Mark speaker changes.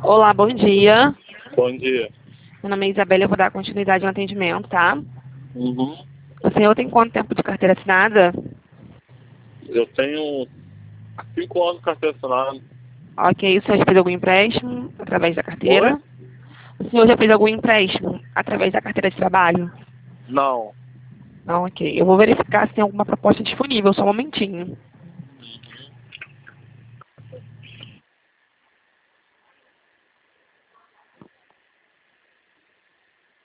Speaker 1: Olá, bom dia.
Speaker 2: Bom dia.
Speaker 1: Meu nome é Isabela, eu vou dar continuidade no atendimento, tá?
Speaker 2: Uhum.
Speaker 1: O senhor tem quanto tempo de carteira assinada?
Speaker 2: Eu tenho 5 anos de carteira assinada.
Speaker 1: Ok, o senhor já fez algum empréstimo através da
Speaker 2: Oi?
Speaker 1: carteira? O senhor já fez algum empréstimo através da carteira de trabalho?
Speaker 2: Não.
Speaker 1: Não, ok. Eu vou verificar se tem alguma proposta disponível, só um momentinho.